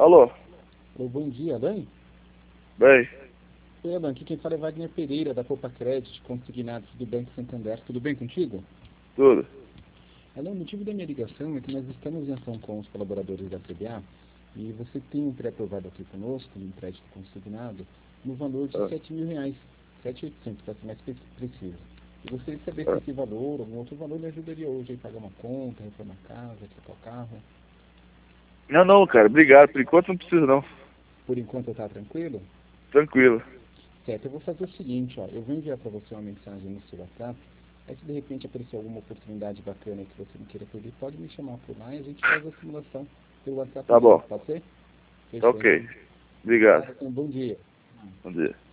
Alô? Alô, bom dia, Alan. Bem, Oi, Alan, aqui quem fala é Wagner Pereira, da Copa Credit, consignados do Banco Santander. Tudo bem contigo? tudo. Alan, o motivo da minha ligação é que nós estamos em ação com os colaboradores da CBA e você tem um pré-aprovado aqui conosco, um crédito consignado, no valor de Ah, R$ 7.000, 7.800 para ser mais preciso. E gostaria de saber se ah. esse valor ou algum outro valor me ajudaria hoje a pagar uma conta, reformar a casa, trocar o carro. Não, não, cara, obrigado. Por enquanto não precisa não. Por enquanto eu estou tranquilo? Tranquilo. Certo, eu vou fazer o seguinte, ó, eu vou enviar para você uma mensagem no seu WhatsApp, aí se de repente aparecer alguma oportunidade bacana que você não queira perder, pode me chamar por lá e a gente faz a simulação pelo WhatsApp Tá mesmo, bom. pode ser? Tá Fechou ok. então. Obrigado. Obrigado, um bom dia. Bom dia.